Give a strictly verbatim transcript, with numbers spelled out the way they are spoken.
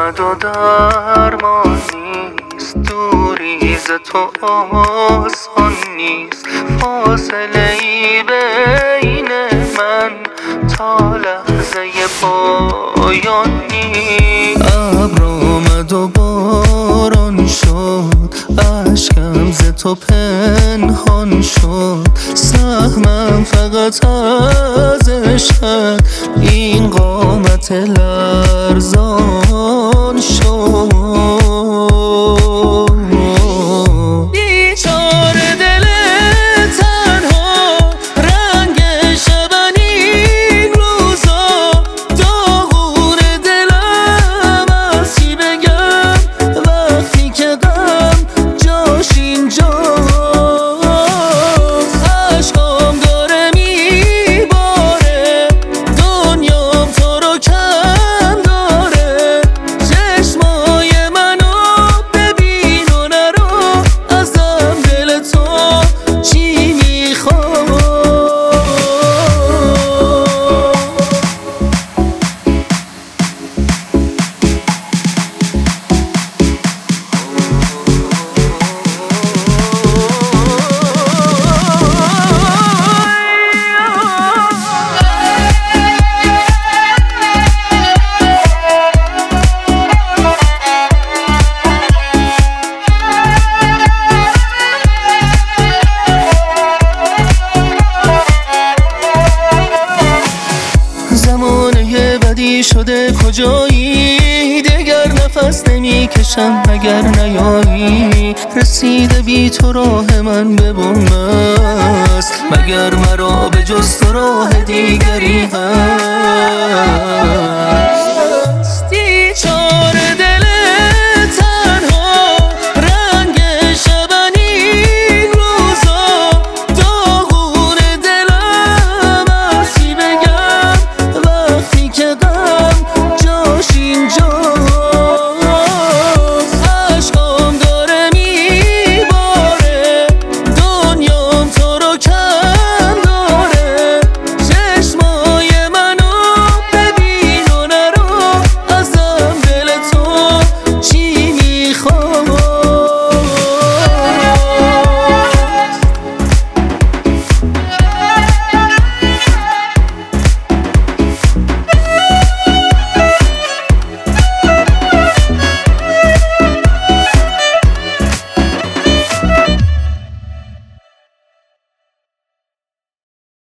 اومد و درمان نیست، دوری ز تو آسان نیست، فاصله ای بین من تا لحظه پایان نیست. ابر آمد و باران شد، اشکم ز تو پنهان شد، سهمم فقط از عشقت این قامت لرزان شد. بیچاره دل تنها، رنگ شبن این روزا، داغون دلم از چی بگم وقتی که غم جاش اینجاست. عشقام داره میباره، دنیام تو رو کم داره، چشمای منو ببین و نرو، ازم دل تو چی میخواد. زمانه بدی شده کجایی، دگر نفس نمی کشم اگر نیایی، رسیده بی تو راه من به بن است، مگر مرا به جز تو راه دیگری هست. بیچاره